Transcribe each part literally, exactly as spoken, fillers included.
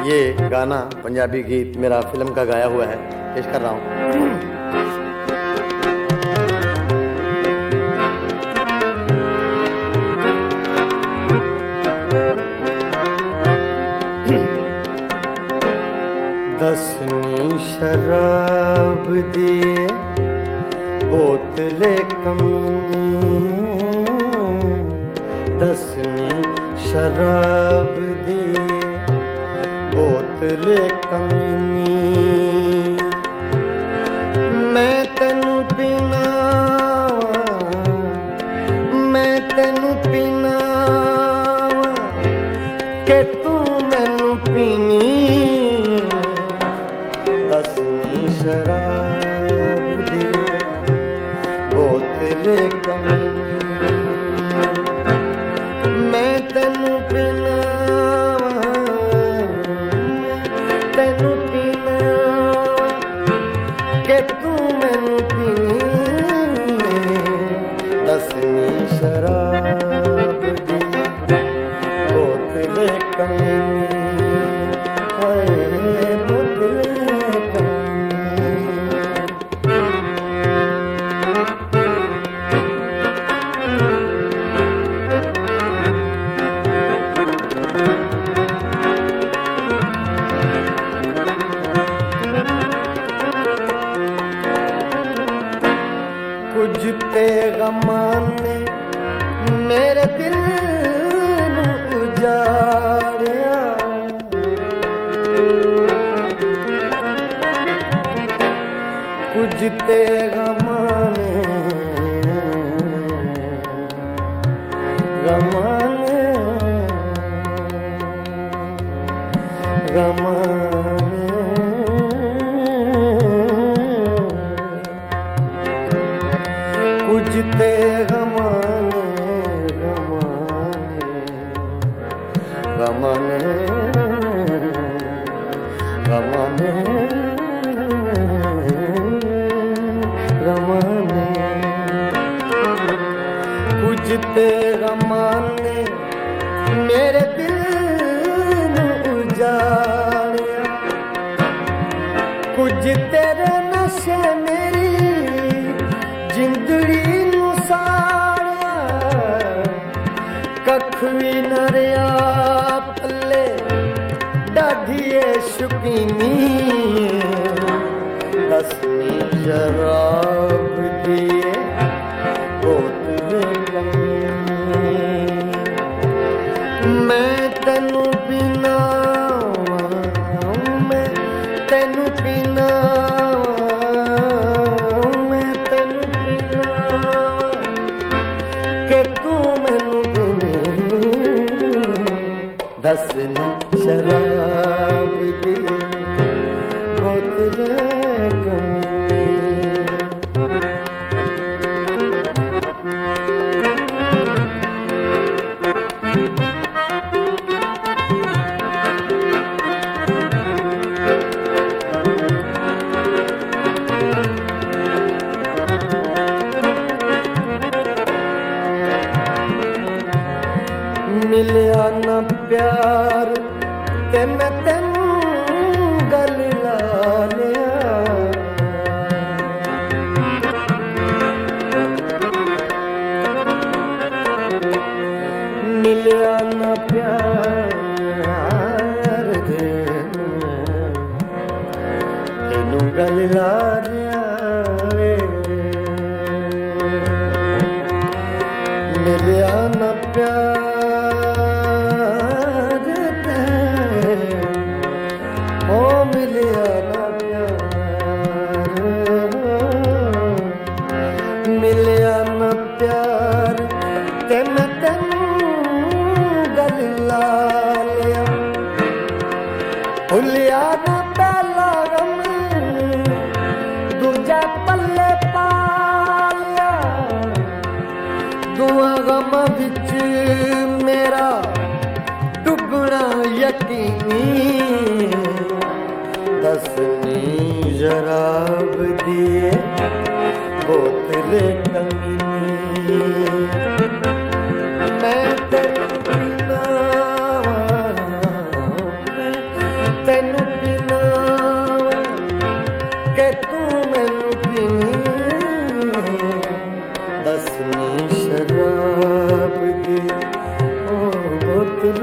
ये गाना पंजाबी गीत मेरा फिल्म का गाया हुआ है, पेश कर रहा हूँ। दसनी शराब दिए बोतले कमी, दसनी शराब दिए बोतले कमी, मैं तेनू पीना मैं तेनू पीना के तू मैनू पीनी, दसनी शराब दी बोतले कमी, मैं तेनू पीना तेनू पीना के तू मैनू पीनी, दसनी शराब दी बोतले कमी, कुछ ते गमां ने मेरे दिल नू उजाड़िया, कुछ ते गमां ने गमां ने गमां कुछ ते गमाने गमाने गमाने गमाने कुछ ते गमाने मेरे दिल नू उजाड़िया, कुछ तेरे नशे मेरी जिंदड़ी नू साड़िया, कख भी न रहा पल्ले डाढिए शकीनी, दसनी शराब दिए बोतले कमी, मैं तेनू पीना मैं तेनू पीना मैं तेनू पीना के तू मैनू पीनी, दसनी शराब दी बोतले कमी। मिलिया न प्यार ते मैं तेनू गल ला लिया, मिलिया न प्यार ते तेनू गल ला लिया, मिलिया न प्यार मिलिया न प्यार ते मैं तेनू गल ला लिया, भुलिया न पहला गम दूजा पल्ले पा लिया, दुआ गम विच मेरा डुबना यकीनी, दसनी शराब दिए बोतले कमी, मैं तेनू पीना तेनू पीना के तू मैनू पीनी दसनी शराब दी ओ बोतल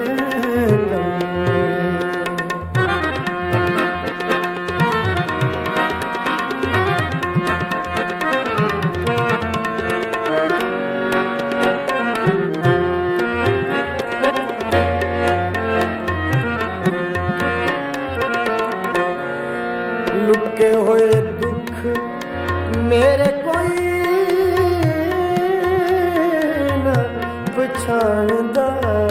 लुके हुए दुख मेरे कोई ना पछाणदा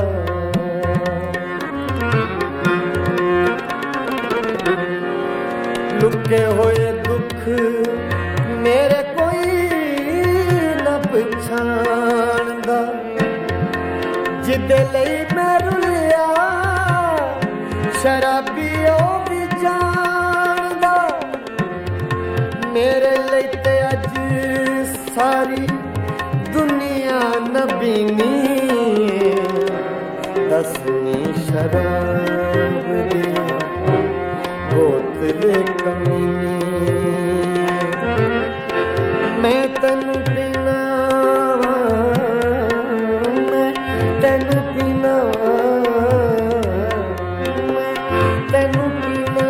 लुके हुए दुख मेरे कोई ना पछाणदा जिदे लई मैं रुलिया शराबी ओ भी जानदा मेरे लिए ते अज सारी दुनिया नबीनी दसनी शराब दी बोतल कमीनी मैं तैनू पीना मैं तैनू पीना मैं तैनू पीना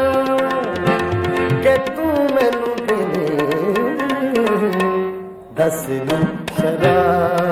के तू मैनू पीनी दसनी शराब